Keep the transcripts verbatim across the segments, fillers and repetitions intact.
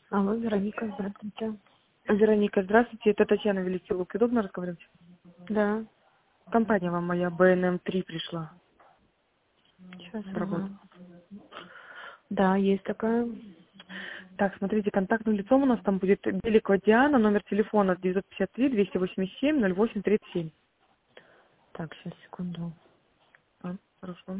Алло, Вероника, здравствуйте. Вероника, здравствуйте. Это Татьяна Великилук. Удобно разговаривать? Да, Компания вам моя бэ эн эм три пришла сейчас, в работу. ага. Да, есть такая. Так, смотрите, контактным лицом у нас там будет Беликова Диана, номер телефона девятьсот пятьдесят три двести восемьдесят семь ноль восемь тридцать семь. Так, сейчас, секунду. А, хорошо.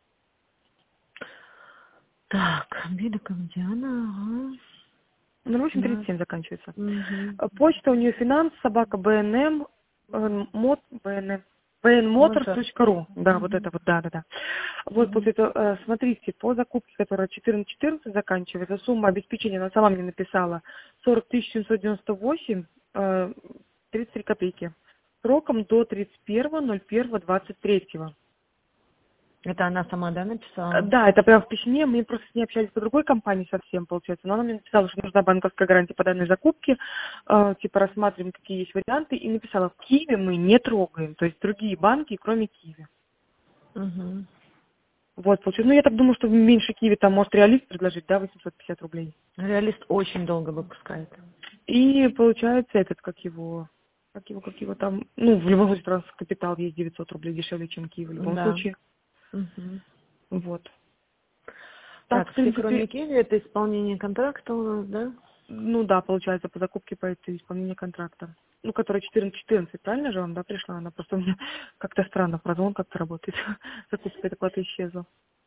Так, Беликова Диана, ага. ноль восемь тридцать Да. семь заканчивается. Угу. А, Почта у нее финанс, собака бэ эн эм, э, мот, бэ эн эм, Мотор. bnmotors.ru. Да, вот Угу. это вот, да, да, да. Вот, Угу. после этого, э, смотрите, по закупке, которая четырнадцать четырнадцать заканчивается, сумма обеспечения, она сама мне написала, сорок тысяч семьсот девяносто восемь, э, тридцать три копейки. Сроком до тридцать первого ноль первого двадцать третьего. Это она сама, да, Э, написала? Да, это прямо в письме, мы просто с ней общались по другой компании совсем, получается, но она мне написала, что нужна банковская гарантия по данной закупке, э, типа рассматриваем, какие есть варианты, и написала, в Киеве мы не трогаем, то есть другие банки, кроме Киева. Угу. Вот, получается, ну я так думаю, что меньше Киеве там может реалист предложить, да, восемьсот пятьдесят рублей. Реалист очень долго выпускает. И получается этот, как его, как его, как его там, ну, в любом случае, транскапитал есть девятьсот рублей дешевле, чем Киев в любом Да. случае. Угу. Вот. Так, Так, в все кроме принципе, Киви, это исполнение контракта у нас, да? ну да, получается, по закупке по этой исполнению контракта. Ну, которая четырнадцать четырнадцать, правильно же вам, да, пришла? Она просто у меня как-то странно, прозвон как-то работает. Закупка эта куда-то исчезла.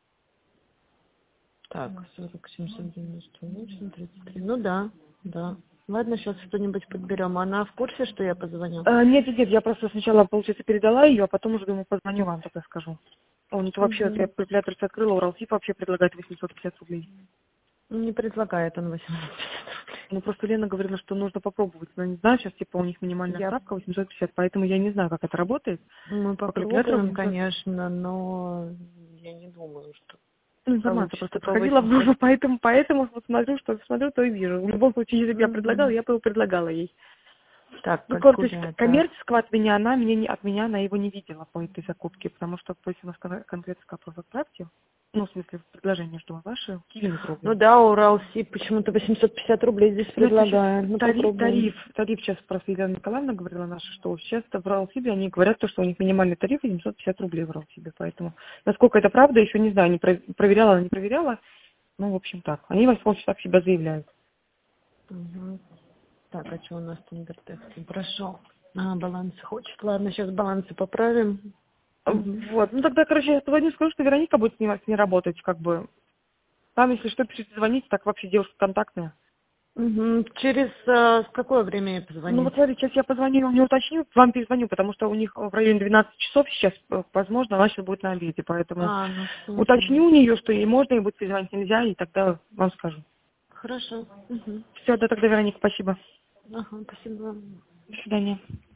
Так, сорок семьсот девяносто восемь тридцать три. Ну да, да. Ладно, сейчас что-нибудь подберем. Она в курсе, что я позвоню? А, нет, нет, нет, я просто сначала, получается, передала ее, а потом уже думаю, позвоню вам, тогда скажу. А у них вообще, вот я Угу. калькулятор открыла, Уралсиб вообще предлагает восемьсот пятьдесят рублей. Не предлагает он восемьсот. Ну, просто Лена говорила, что нужно попробовать. Но не знаю, сейчас, типа, у них минимальная Я, ставка восемьсот пятьдесят, поэтому я не знаю, как это работает. мы По калькулятору попробуем, восемьсот. конечно, но я не думаю, что Ну, информация получится просто по проходила в восемьсот. голову, поэтому, поэтому вот смотрю, что смотрю, то и вижу. В любом случае, если бы я предлагала, Мгм. я бы его предлагала ей. Так, Ну, кор- то есть калькулятор. коммерческого от меня она, меня не, от меня она его не видела по этой закупке, потому что, то есть у нас кон- конкретно вопрос отправьте. Ну, в смысле, предложение, что ваши киви не Ну трогаем. да, Уралси почему-то восемьсот пятьдесят рублей здесь Ну, это еще предлагает. Ну тариф, попробуем. тариф, тариф сейчас просто Елена Николаевна говорила наша, что сейчас в Ралсибе они говорят, то, что у них минимальный тариф семьсот пятьдесят рублей в Ралсибе, поэтому насколько это правда, еще не знаю, не про- проверяла, не проверяла, ну, в общем, так. Они во всяком случае так себя заявляют. Угу. Так, а что у нас там текст прошел? А, баланс хочет. Ладно, сейчас балансы поправим. Угу. Вот, ну тогда, короче, я звоню, скажу, что Вероника будет с ней, с ней работать, как бы. Там, если что, пишите, звоните, так вообще девушка контактная. Угу. Через э, в какое время ей Ну вот позвонить? смотрите, сейчас я позвоню, не уточню, вам перезвоню, потому что у них в районе двенадцати часов сейчас, э, возможно, она сейчас будет на обеде, поэтому А, ну все, уточню у нее, что ей можно, ей будет перезвонить, нельзя, и тогда вам скажу. хорошо. Угу. Все, да, тогда, Вероника, спасибо. Ага, спасибо. До свидания.